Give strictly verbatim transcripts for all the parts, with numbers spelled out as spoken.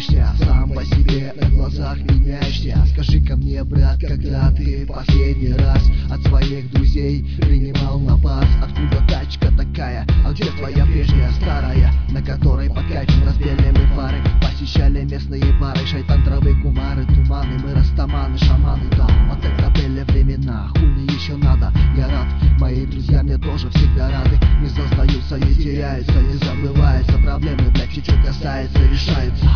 меняешься, сам по себе на глазах меняешься. Скажи-ка мне, брат, когда ты последний раз от своих друзей принимал напас? Откуда тачка такая? А где твоя прежняя старая, на которой под кайфом разбили мы фары? Посещали местные бары, шайтан, травы, кумары, туманы, мы растаманы, шаманы. Да, вот это были времена, хули еще надо? Я рад, мои друзья мне тоже всегда рады. Не зазнаются, не теряются, не забываются. Проблемы, блядь, чуть-чуть касается, решаются.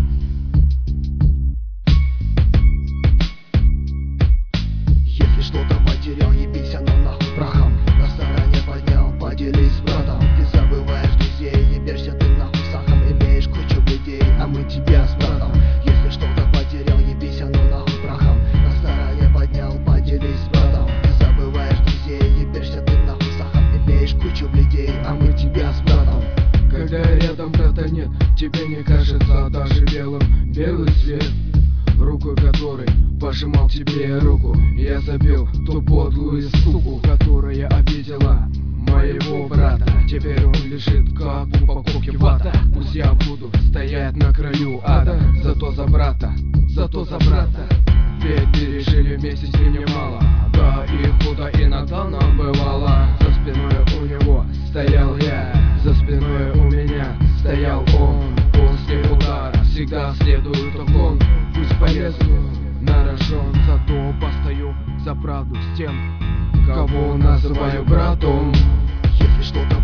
Если что-то потерял, ебись, оно нахуй прахом. На стороне поднял, поделись с братом. Ты забываешь друзей, ебешься ты нахуй сахом. Имеешь кучу людей, а мы тебя с братом. Если что-то потерял, ебись, оно нахуй прахом. На стороне поднял, поделись с братом. Ты забываешь друзей, ебешься ты нахуй сахом. Имеешь кучу людей, а мы тебя с братом. Когда рядом брата нет, тебе не кажется даже белым белый свет, рукой которой пожимал тебе руку. Я забил ту подлую суку, которая обидела моего брата. Теперь он лежит как в упаковке вата. Пусть я буду стоять на краю ада, зато за брата, зато за брата. Ведь пережили вместе с ним немало. Да и худо иногда нам бывало. За спиной у него стоял я, за спиной у меня стоял он. После удара всегда следует уклон. Пусть полезу на рожон, зато постою за правду с тем, кого называю братом. Если что-то